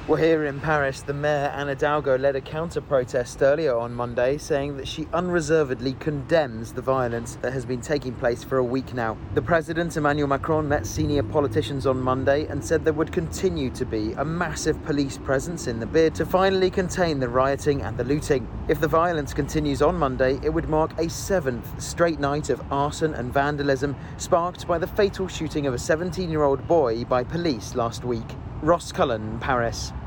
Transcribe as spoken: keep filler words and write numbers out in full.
Well, here in Paris, the mayor, Anne Hidalgo, led a counter-protest earlier on Monday, saying that she unreservedly condemns the violence that has been taking place for a week now. The president, Emmanuel Macron, met senior politicians on Monday and said there would continue to be a massive police presence in the bid to finally contain the rioting and the looting. If the violence continues on Monday, it would mark a seventh straight night of arson and vandalism, sparked by the fatal shooting of a seventeen-year-old boy by police last week. Ross Cullen, Paris.